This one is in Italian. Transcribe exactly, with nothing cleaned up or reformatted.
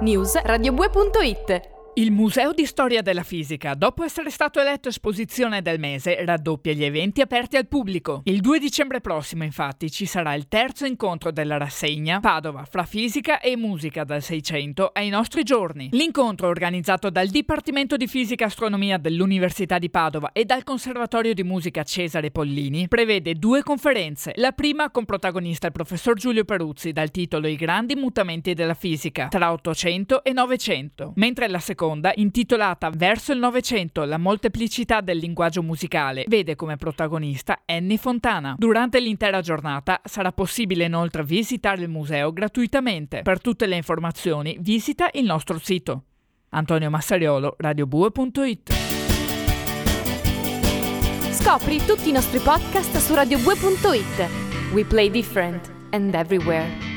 News radiobue punto it. Il Museo di Storia della Fisica, dopo essere stato eletto esposizione del mese, raddoppia gli eventi aperti al pubblico. Il due dicembre prossimo, infatti, ci sarà il terzo incontro della rassegna Padova fra fisica e musica dal Seicento ai nostri giorni. L'incontro, organizzato dal Dipartimento di Fisica e Astronomia dell'Università di Padova e dal Conservatorio di Musica Cesare Pollini, prevede due conferenze. La prima con protagonista il professor Giulio Peruzzi dal titolo I grandi mutamenti della fisica tra Ottocento e Novecento, mentre la seconda, intitolata Verso il Novecento, la molteplicità del linguaggio musicale, vede come protagonista Annie Fontana. Durante l'intera giornata sarà possibile inoltre visitare il museo gratuitamente. Per tutte le informazioni visita il nostro sito. Antonio Massariolo, radiobue punto it. Scopri tutti i nostri podcast su radiobue punto it. We play different and everywhere.